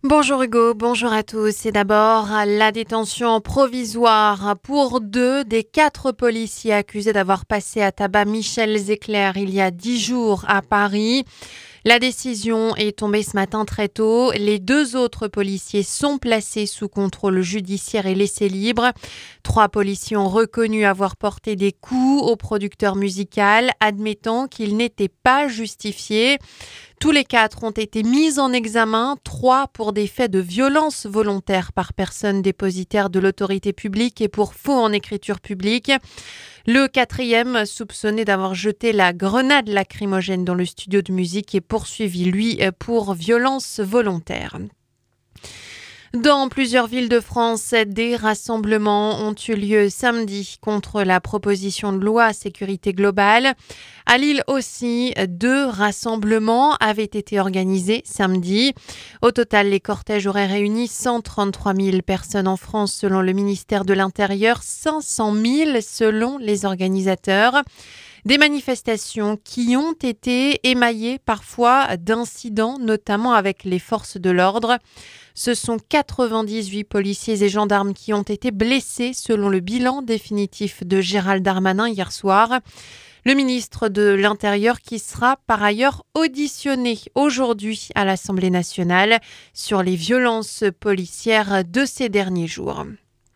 Bonjour Hugo, bonjour à tous. Et d'abord, la détention provisoire pour 2 des 4 policiers accusés d'avoir passé à tabac Michel Zecler il y a 10 jours à Paris. La décision est tombée ce matin très tôt. Les 2 autres policiers sont placés sous contrôle judiciaire et laissés libres. 3 policiers ont reconnu avoir porté des coups au producteur musical, admettant qu'ils n'étaient pas justifiés. Tous les 4 ont été mis en examen, 3 pour des faits de violence volontaire par personne dépositaire de l'autorité publique et pour faux en écriture publique. Le 4e, soupçonné d'avoir jeté la grenade lacrymogène dans le studio de musique, est poursuivi, lui, pour violence volontaire. Dans plusieurs villes de France, des rassemblements ont eu lieu samedi contre la proposition de loi sécurité globale. À Lille aussi, 2 rassemblements avaient été organisés samedi. Au total, les cortèges auraient réuni 133 000 personnes en France selon le ministère de l'Intérieur, 500 000 selon les organisateurs. Des manifestations qui ont été émaillées parfois d'incidents, notamment avec les forces de l'ordre. Ce sont 98 policiers et gendarmes qui ont été blessés selon le bilan définitif de Gérald Darmanin hier soir. Le ministre de l'Intérieur qui sera par ailleurs auditionné aujourd'hui à l'Assemblée nationale sur les violences policières de ces derniers jours.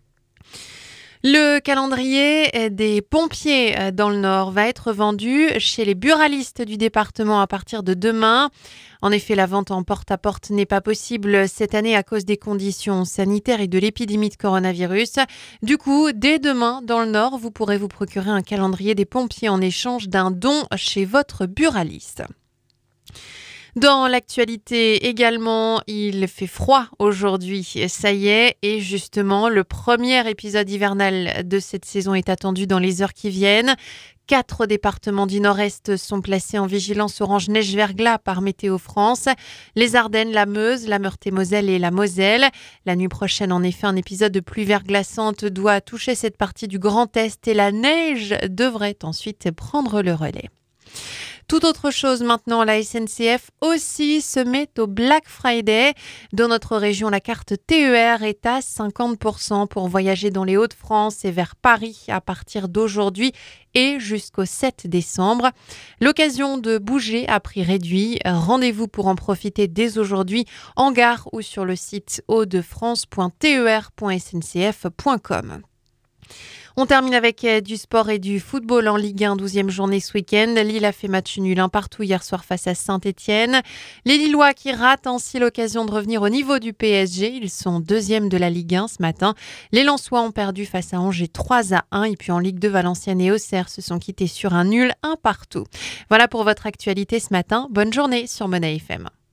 Le calendrier des pompiers dans le Nord va être vendu chez les buralistes du département à partir de demain. En effet, la vente en porte-à-porte n'est pas possible cette année à cause des conditions sanitaires et de l'épidémie de coronavirus. Du coup, dès demain, dans le Nord, vous pourrez vous procurer un calendrier des pompiers en échange d'un don chez votre buraliste. Dans l'actualité également, il fait froid aujourd'hui, ça y est, et justement, le premier épisode hivernal de cette saison est attendu dans les heures qui viennent. 4 départements du Nord-Est sont placés en vigilance orange neige-verglas par Météo France. Les Ardennes, la Meuse, la Meurthe-et-Moselle et la Moselle. La nuit prochaine, en effet, un épisode de pluie verglaçante doit toucher cette partie du Grand Est et la neige devrait ensuite prendre le relais. Tout autre chose maintenant, la SNCF aussi se met au Black Friday. Dans notre région, la carte TER est à 50% pour voyager dans les Hauts-de-France et vers Paris à partir d'aujourd'hui et jusqu'au 7 décembre. L'occasion de bouger à prix réduit. Rendez-vous pour en profiter dès aujourd'hui en gare ou sur le site hautdefrance.ter.sncf.com. On termine avec du sport et du football en Ligue 1, 12e journée ce week-end. Lille a fait match nul 1 partout hier soir face à Saint-Etienne. Les Lillois qui ratent ainsi l'occasion de revenir au niveau du PSG. Ils sont 2e de la Ligue 1 ce matin. Les Lensois ont perdu face à Angers 3-1. Et puis en Ligue 2, Valenciennes et Auxerre se sont quittés sur un nul 1 partout. Voilà pour votre actualité ce matin. Bonne journée sur Monnaie FM.